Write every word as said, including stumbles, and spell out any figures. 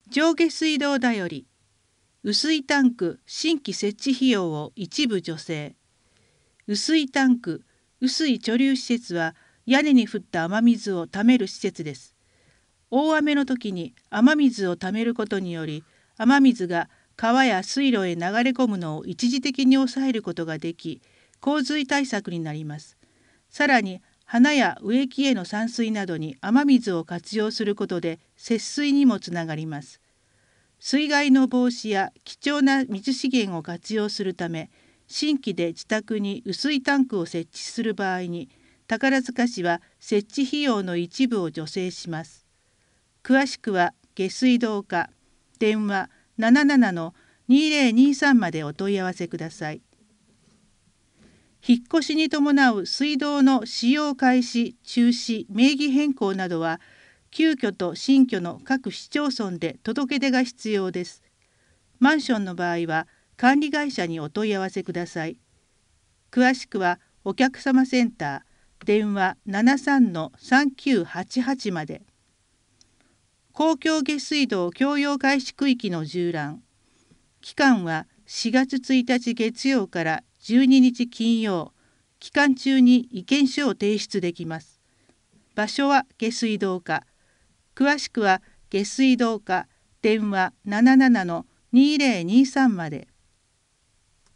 上下水道だより、雨水タンク新規設置費用を一部助成。雨水タンク、雨水貯留施設は屋根に降った雨水をためる施設です。大雨の時に雨水をためることにより、雨水が川や水路へ流れ込むのを一時的に抑えることができ、洪水対策になります。さらに、花や植木への散水などに雨水を活用することで節水にもつながります。水害の防止や貴重な水資源を活用するため、新規で自宅に雨水タンクを設置する場合に、宝塚市は設置費用の一部を助成します。詳しくは下水道課電話 ななななのにぜろにさん までお問い合わせください。引っ越しに伴う水道の使用開始、中止、名義変更などは、旧居と新居の各市町村で届け出が必要です。マンションの場合は、管理会社にお問い合わせください。詳しくは、お客様センター、電話 ななさんのさんきゅうはちはち まで。公共下水道共用開始区域の縦覧。期間はしがつついたち月曜からじゅうににち金曜。期間中に意見書を提出できます。場所は下水道課。詳しくは下水道課電話 ななななのにぜろにさん まで。